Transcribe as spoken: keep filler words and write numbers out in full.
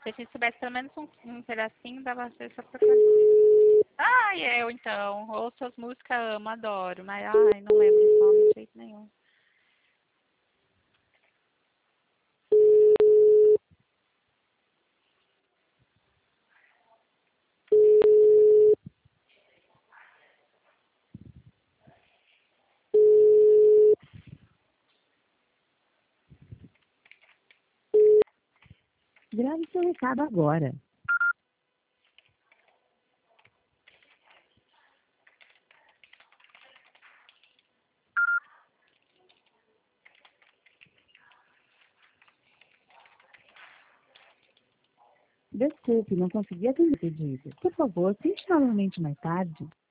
Se a gente soubesse pelo menos um, um pedacinho, dava pra ser só pra... Ai, eu então. Ouço as músicas, amo, adoro. Mas, ai, não lembro o nome de jeito nenhum. Grave seu recado agora. Desculpe, não consegui atender o pedido. Por favor, tente novamente mais tarde.